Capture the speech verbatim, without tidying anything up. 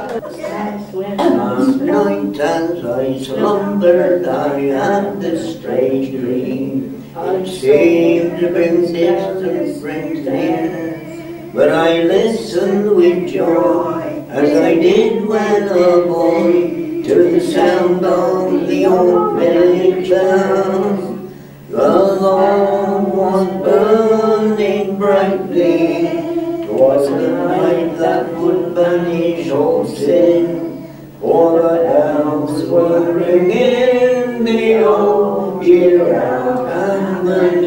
Last night as I slumbered, I had this strange dream. It seemed to bring distant friends near, but I listened with joy, as I did when a boy, to the sound of the old village bells. The lawn was burning brightly. 'Twas the night that would banish all sin, for the bells were ringing the old year out, and the